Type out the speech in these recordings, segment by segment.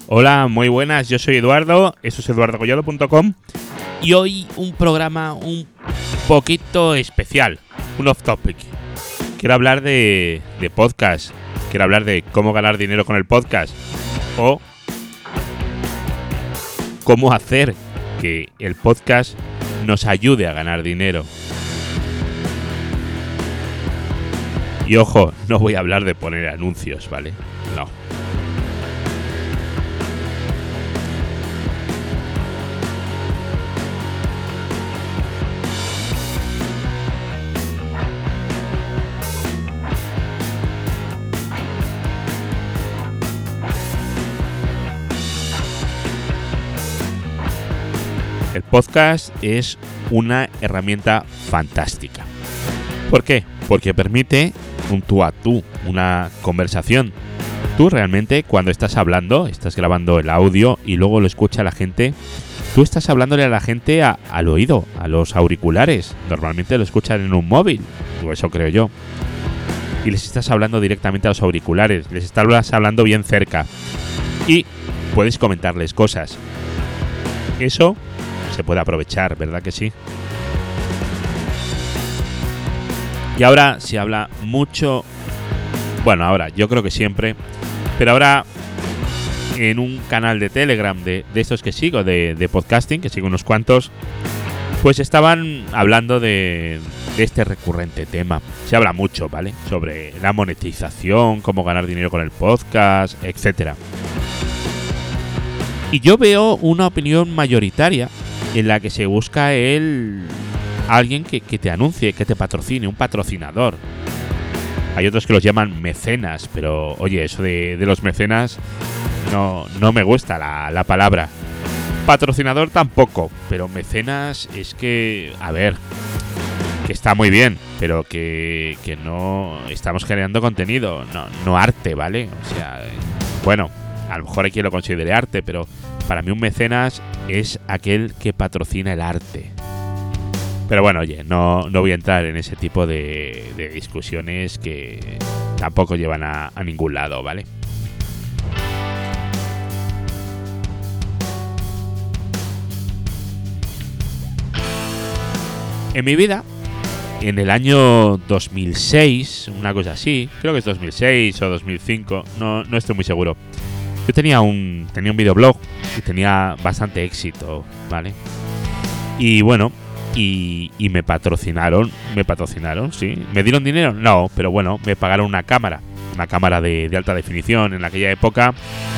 Hola, muy buenas, yo soy Eduardo, eso es eduardocollado.com y hoy un programa un poquito especial, un off topic. Quiero hablar de podcast, quiero hablar de cómo ganar dinero con el podcast o cómo hacer que el podcast nos ayude a ganar dinero. Y ojo, no voy a hablar de poner anuncios, ¿vale? No. El podcast es una herramienta fantástica. ¿Por qué? Porque permite un tú a tú, una conversación. Tú realmente cuando estás hablando, estás grabando el audio y luego lo escucha la gente, tú estás hablándole a la gente al oído, a los auriculares. Normalmente lo escuchan en un móvil, o eso creo yo. Y les estás hablando directamente a los auriculares, les estás hablando bien cerca. Y puedes comentarles cosas. Eso se puede aprovechar, ¿verdad que sí? Y ahora se habla mucho, bueno, ahora yo creo que siempre, pero ahora en un canal de Telegram de estos que sigo, de podcasting, que sigo unos cuantos, pues estaban hablando de este recurrente tema. Se habla mucho, ¿vale? Sobre la monetización, cómo ganar dinero con el podcast, etcétera. Y yo veo una opinión mayoritaria en la que se busca alguien que te anuncie, que te patrocine, un patrocinador. Hay otros que los llaman mecenas, pero oye, eso de los mecenas no me gusta la palabra. Patrocinador tampoco, pero mecenas es que, a ver, que está muy bien, pero que no estamos generando contenido, no arte, ¿vale? O sea, bueno, a lo mejor hay quien lo considere arte, pero para mí un mecenas es aquel que patrocina el arte. Pero bueno, oye, no voy a entrar en ese tipo de discusiones que tampoco llevan a ningún lado, ¿vale? En mi vida, en el año 2006, una cosa así, creo que es 2006 o 2005, no estoy muy seguro. Yo tenía un videoblog y tenía bastante éxito, ¿vale? Y bueno, y me patrocinaron, sí. ¿Me dieron dinero? No, pero bueno, me pagaron una cámara de alta definición. En aquella época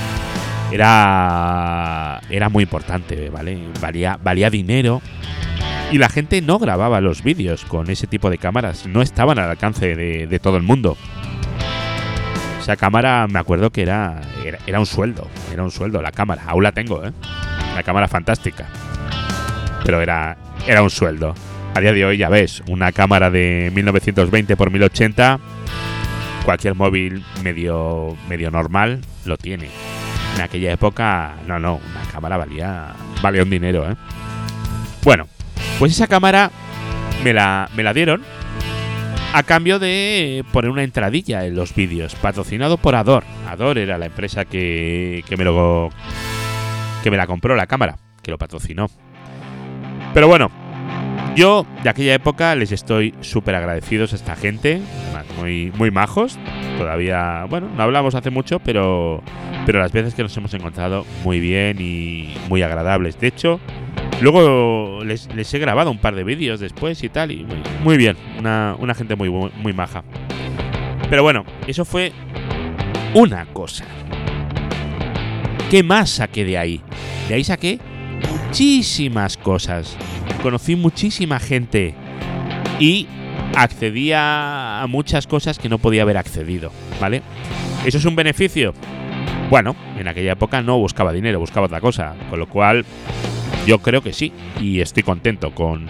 era muy importante, ¿vale? Valía dinero. Y la gente no grababa los vídeos con ese tipo de cámaras, no estaban al alcance de todo el mundo. Esa cámara, me acuerdo que era un sueldo la cámara. Aún la tengo, ¿eh? La cámara fantástica. Pero era un sueldo. A día de hoy, ya ves, una cámara de 1920 x 1080, cualquier móvil medio normal lo tiene. En aquella época, no, una cámara valía un dinero, ¿eh? Bueno, pues esa cámara me la dieron a cambio de poner una entradilla en los vídeos, patrocinado por Ador. Ador era la empresa que me la compró, la cámara, que lo patrocinó. Pero bueno, yo de aquella época les estoy súper agradecidos a esta gente, muy, muy majos. Todavía, bueno, no hablamos hace mucho, pero las veces que nos hemos encontrado muy bien y muy agradables. De hecho, luego les he grabado un par de vídeos después y tal, y muy bien, una gente muy, muy maja. Pero bueno, eso fue una cosa. ¿Qué más saqué de ahí? De ahí saqué muchísimas cosas. Conocí muchísima gente y accedía a muchas cosas que no podía haber accedido, ¿vale? ¿Eso es un beneficio? Bueno, en aquella época no buscaba dinero, buscaba otra cosa, con lo cual yo creo que sí, y estoy contento con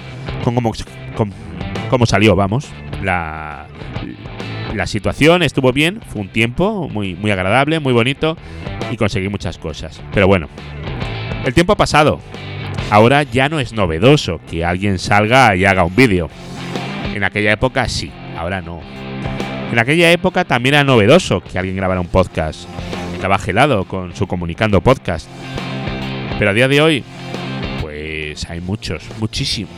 cómo salió, vamos. La situación estuvo bien, fue un tiempo muy, muy agradable, muy bonito, y conseguí muchas cosas. Pero bueno, el tiempo ha pasado. Ahora ya no es novedoso que alguien salga y haga un vídeo. En aquella época sí, ahora no. En aquella época también era novedoso que alguien grabara un podcast. comunicaba Gelado con su Comunicando Podcast. Pero a día de hoy, pues hay muchísimos.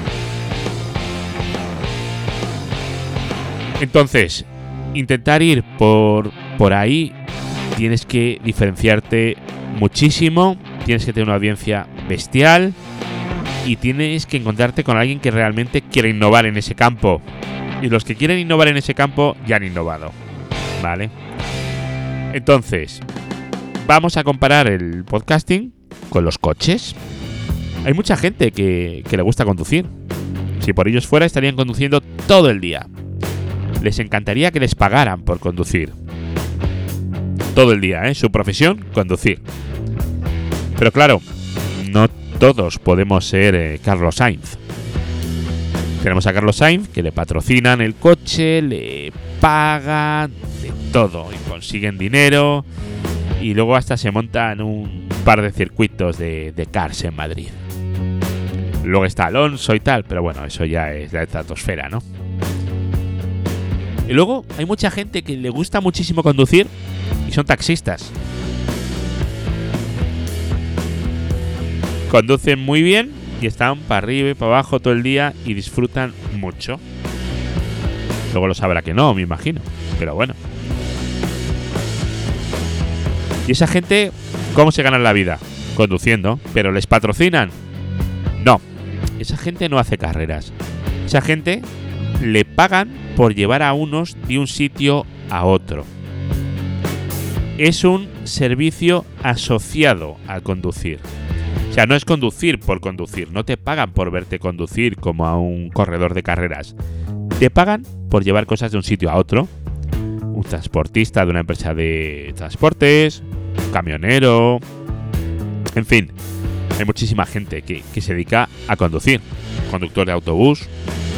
Entonces, intentar ir por ahí, tienes que diferenciarte muchísimo, tienes que tener una audiencia bestial y tienes que encontrarte con alguien que realmente quiere innovar en ese campo. Y los que quieren innovar en ese campo ya han innovado, ¿vale? Entonces, vamos a comparar el podcasting con los coches. Hay mucha gente que le gusta conducir. Si por ellos fuera, estarían conduciendo todo el día. Les encantaría que les pagaran por conducir. Todo el día, su profesión, conducir. Pero claro, no todos podemos ser Carlos Sainz. Tenemos a Carlos Sainz, que le patrocinan el coche, le pagan de todo y consiguen dinero. Y luego hasta se montan un par de circuitos de cars en Madrid. Luego está Alonso y tal, pero bueno, eso ya es la estratosfera, ¿no? Y luego hay mucha gente que le gusta muchísimo conducir y son taxistas. Conducen muy bien y están para arriba y para abajo todo el día y disfrutan mucho. Luego lo sabrá que no, me imagino, pero bueno. ¿Y esa gente cómo se ganan la vida? Conduciendo. ¿Pero les patrocinan? No. Esa gente no hace carreras. Esa gente le pagan por llevar a unos de un sitio a otro. Es un servicio asociado al conducir. O sea, no es conducir por conducir. No te pagan por verte conducir como a un corredor de carreras. Te pagan por llevar cosas de un sitio a otro. Un transportista de una empresa de transportes, un camionero, en fin, hay muchísima gente que se dedica a conducir. Conductor de autobús.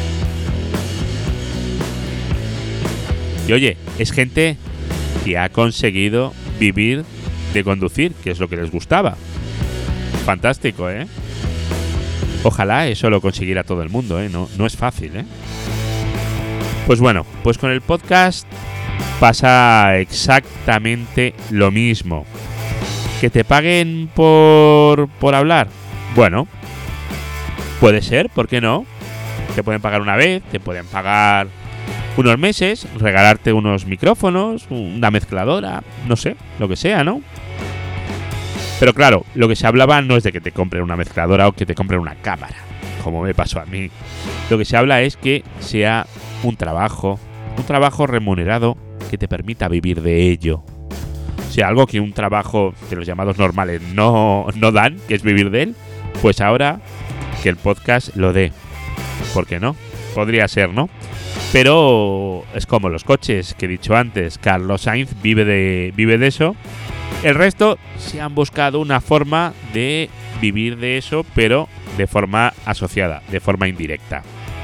Y oye, es gente que ha conseguido vivir de conducir, que es lo que les gustaba. Fantástico, ¿eh? Ojalá eso lo consiguiera todo el mundo, ¿eh? No es fácil, ¿eh? Pues bueno, pues con el podcast pasa exactamente lo mismo. ¿Que te paguen por hablar? Bueno, puede ser, ¿por qué no? Te pueden pagar una vez, te pueden pagar unos meses, regalarte unos micrófonos, una mezcladora, no sé, lo que sea, ¿no? Pero claro, lo que se hablaba no es de que te compren una mezcladora o que te compren una cámara, como me pasó a mí. Lo que se habla es que sea un trabajo remunerado que te permita vivir de ello. O sea, algo que un trabajo de los llamados normales no dan, que es vivir de él, pues ahora que el podcast lo dé. ¿Por qué no? Podría ser, ¿no? Pero es como los coches que he dicho antes. Carlos Sainz vive de eso. El resto se han buscado una forma de vivir de eso, pero de forma asociada, de forma indirecta.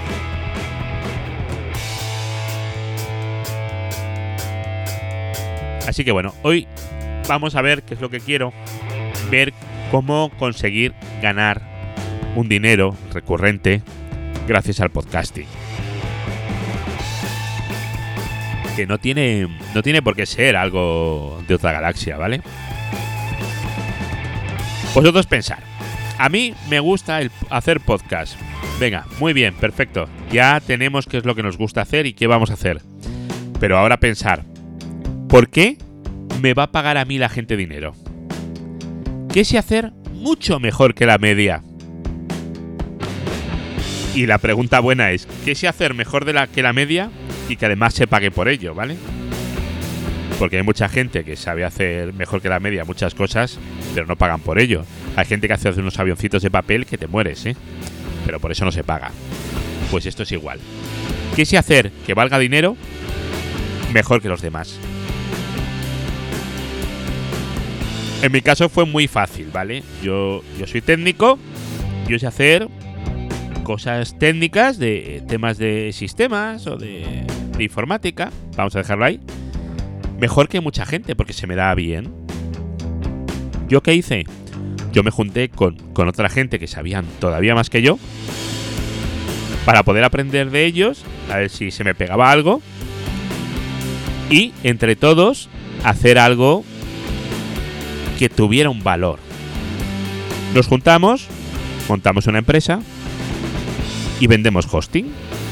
Así que bueno, hoy vamos a ver qué es lo que quiero. Ver cómo conseguir ganar un dinero recurrente gracias al podcasting. Que no tiene por qué ser algo de otra galaxia, ¿vale? Vosotros pensar. A mí me gusta hacer podcast. Venga, muy bien, perfecto. Ya tenemos qué es lo que nos gusta hacer y qué vamos a hacer. Pero ahora pensar. ¿Por qué me va a pagar a mí la gente dinero? ¿Qué sé hacer mucho mejor que la media? Y la pregunta buena es, ¿qué sé hacer mejor que la media y que además se pague por ello, ¿vale? Porque hay mucha gente que sabe hacer mejor que la media muchas cosas, pero no pagan por ello. Hay gente que hace unos avioncitos de papel que te mueres, ¿eh? Pero por eso no se paga. Pues esto es igual. ¿Qué sé hacer que valga dinero mejor que los demás? En mi caso fue muy fácil, ¿vale? Yo soy técnico, yo sé hacer cosas técnicas de temas de sistemas o de informática, vamos a dejarlo ahí, mejor que mucha gente porque se me da bien. ¿Yo qué hice? Yo me junté con otra gente que sabían todavía más que yo para poder aprender de ellos, a ver si se me pegaba algo y entre todos hacer algo que tuviera un valor. Nos juntamos, montamos una empresa y vendemos hosting.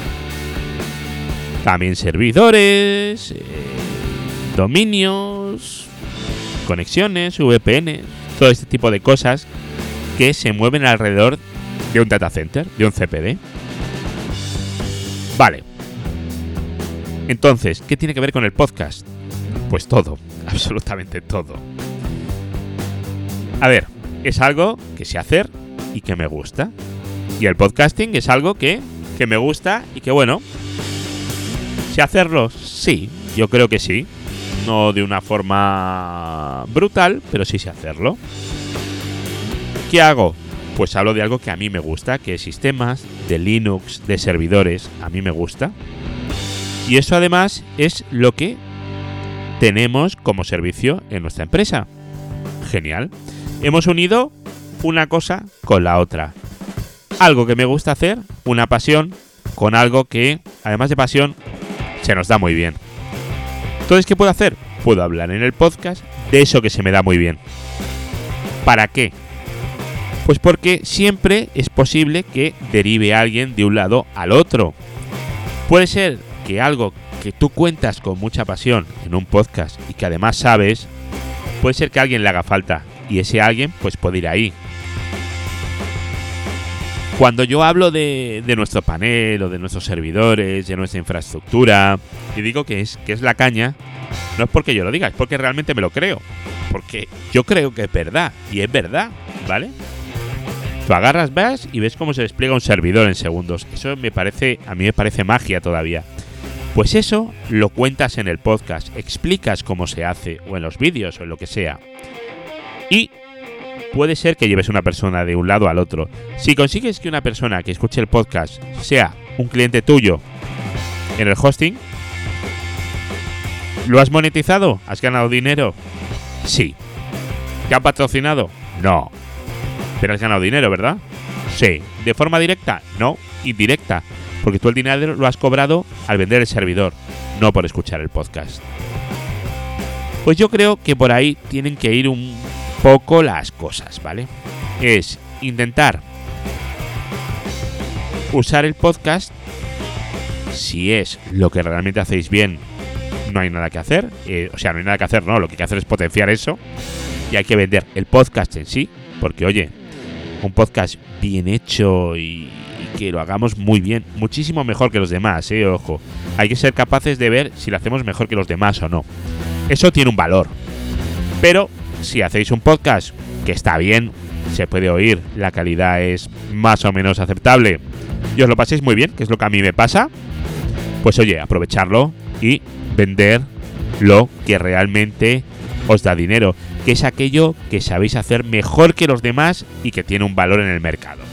También servidores, dominios, conexiones, VPN, todo este tipo de cosas que se mueven alrededor de un data center, de un CPD. Vale. Entonces, ¿qué tiene que ver con el podcast? Pues todo, absolutamente todo. A ver, es algo que sé hacer y que me gusta. Y el podcasting es algo que me gusta y que, bueno, ¿sé hacerlo? Sí, yo creo que sí. No de una forma brutal, pero sí sé hacerlo. ¿Qué hago? Pues hablo de algo que a mí me gusta, que es sistemas, de Linux, de servidores, a mí me gusta. Y eso además es lo que tenemos como servicio en nuestra empresa. Genial. Hemos unido una cosa con la otra. Algo que me gusta hacer, una pasión, con algo que, además de pasión, se nos da muy bien. Entonces, ¿qué puedo hacer? Puedo hablar en el podcast de eso que se me da muy bien. ¿Para qué? Pues porque siempre es posible que derive a alguien de un lado al otro. Puede ser que algo que tú cuentas con mucha pasión en un podcast y que además sabes, puede ser que a alguien le haga falta y ese alguien pues puede ir ahí. Cuando yo hablo de nuestro panel o de nuestros servidores, de nuestra infraestructura, y digo que es la caña, no es porque yo lo diga, es porque realmente me lo creo. Porque yo creo que es verdad, y es verdad, ¿vale? Tú agarras, vas y ves cómo se despliega un servidor en segundos. Eso a mí me parece magia todavía. Pues eso lo cuentas en el podcast, explicas cómo se hace, o en los vídeos, o en lo que sea. Y puede ser que lleves una persona de un lado al otro. Si consigues que una persona que escuche el podcast sea un cliente tuyo en el hosting, ¿lo has monetizado? ¿Has ganado dinero? Sí. ¿Te han patrocinado? No. Pero has ganado dinero, ¿verdad? Sí. ¿De forma directa? No. Indirecta. Porque tú el dinero lo has cobrado al vender el servidor, no por escuchar el podcast. Pues yo creo que por ahí tienen que ir un poco las cosas, ¿vale? Es intentar usar el podcast. Si es lo que realmente hacéis bien, no hay nada que hacer. No hay nada que hacer, no. Lo que hay que hacer es potenciar eso. Y hay que vender el podcast en sí. Porque, oye, un podcast bien hecho y que lo hagamos muy bien, muchísimo mejor que los demás, ojo. Hay que ser capaces de ver si lo hacemos mejor que los demás o no. Eso tiene un valor. Pero si hacéis un podcast que está bien, se puede oír, la calidad es más o menos aceptable y os lo paséis muy bien, que es lo que a mí me pasa, pues oye, aprovecharlo y vender lo que realmente os da dinero, que es aquello que sabéis hacer mejor que los demás y que tiene un valor en el mercado.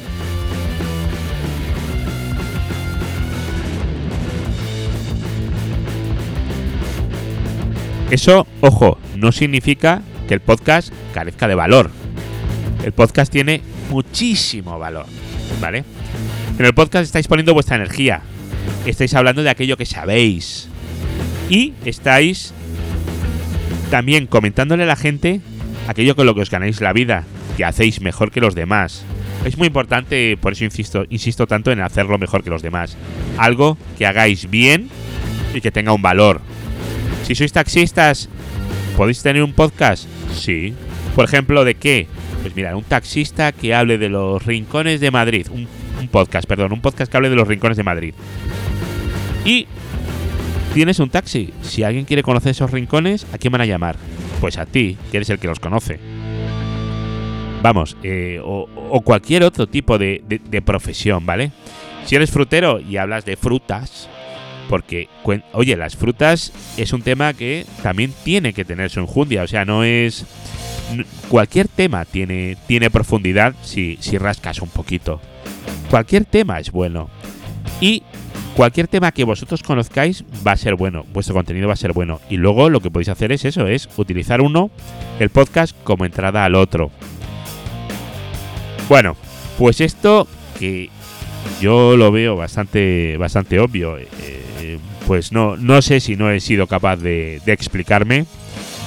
Eso, ojo, no significa que el podcast carezca de valor. El podcast tiene muchísimo valor, ¿vale? En el podcast estáis poniendo vuestra energía, estáis hablando de aquello que sabéis y estáis también comentándole a la gente aquello con lo que os ganáis la vida, que hacéis mejor que los demás. Es muy importante, por eso insisto tanto en hacerlo mejor que los demás. Algo que hagáis bien y que tenga un valor. Si sois taxistas, ¿podéis tener un podcast? Sí. Por ejemplo, ¿de qué? Pues mira, un taxista que hable de los rincones de Madrid. Un podcast que hable de los rincones de Madrid. Y tienes un taxi. Si alguien quiere conocer esos rincones, ¿a quién van a llamar? Pues a ti, que eres el que los conoce. Vamos, o cualquier otro tipo de profesión, ¿vale? Si eres frutero y hablas de frutas, porque, oye, las frutas es un tema que también tiene que tener su enjundia. O sea, no es... Cualquier tema tiene profundidad si rascas un poquito. Cualquier tema es bueno. Y cualquier tema que vosotros conozcáis va a ser bueno. Vuestro contenido va a ser bueno. Y luego lo que podéis hacer es eso, es utilizar el podcast como entrada al otro. Bueno, pues esto que yo lo veo bastante obvio. Pues no sé si no he sido capaz de explicarme.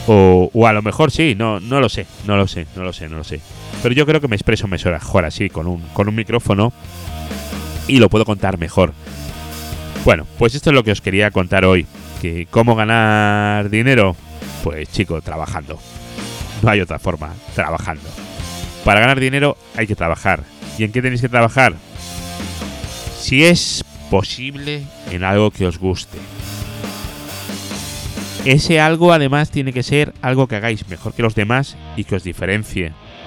O a lo mejor sí, no lo sé. Pero yo creo que me expreso mejor así, con un micrófono, y lo puedo contar mejor. Bueno, pues esto es lo que os quería contar hoy. Que ¿cómo ganar dinero? Pues chico, trabajando. No hay otra forma, trabajando. Para ganar dinero hay que trabajar. ¿Y en qué tenéis que trabajar? Si es posible, en algo que os guste. Ese algo además tiene que ser algo que hagáis mejor que los demás y que os diferencie.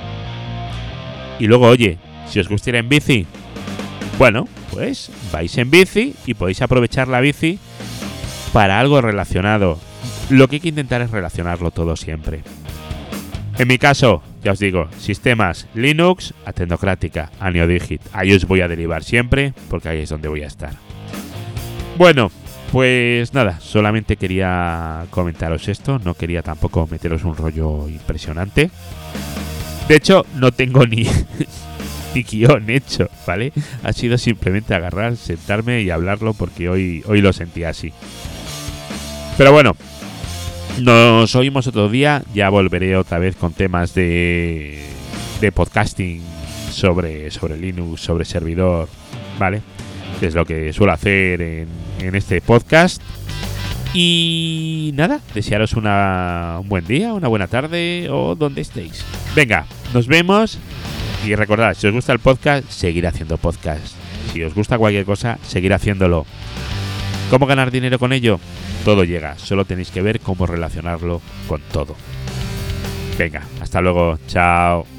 Y luego, oye, si os gusta ir en bici, bueno, pues vais en bici y podéis aprovechar la bici para algo relacionado. Lo que hay que intentar es relacionarlo todo siempre. En mi caso, ya os digo, sistemas Linux a Tecnocrática, a Neodigit. Ahí os voy a derivar siempre, porque ahí es donde voy a estar. Bueno, pues nada, solamente quería comentaros esto. No quería tampoco meteros un rollo impresionante. De hecho, no tengo ni guión hecho, ¿vale? Ha sido simplemente agarrar, sentarme y hablarlo porque hoy lo sentí así. Pero bueno, nos oímos otro día. Ya volveré otra vez con temas de podcasting sobre Linux, sobre servidor, ¿vale? Que es lo que suelo hacer en este podcast. Y nada, desearos un buen día, una buena tarde o donde estéis. Venga, nos vemos. Y recordad, si os gusta el podcast, seguir haciendo podcast. Si os gusta cualquier cosa, seguir haciéndolo. ¿Cómo ganar dinero con ello? Todo llega, solo tenéis que ver cómo relacionarlo con todo. Venga, hasta luego, chao.